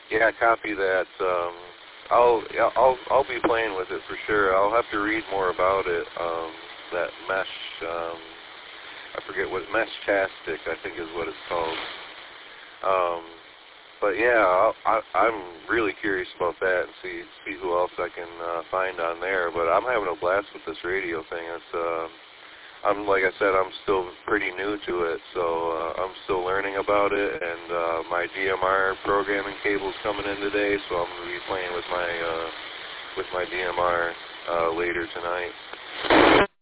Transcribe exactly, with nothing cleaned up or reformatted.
Yeah, copy that. Um, I'll I'll I'll be playing with it for sure. I'll have to read more about it. Um, that mesh, um, I forget what Meshtastic, I think is what it's called. Um, but yeah, I'll, I, I'm really curious about that and see see who else I can uh, find on there. But I'm having a blast with this radio thing. It's uh, I'm like I said, I'm still pretty new to it, so uh, I'm still learning about it. And uh, my D M R programming cable's coming in today, so I'm gonna be playing with my uh, with my D M R uh, later tonight.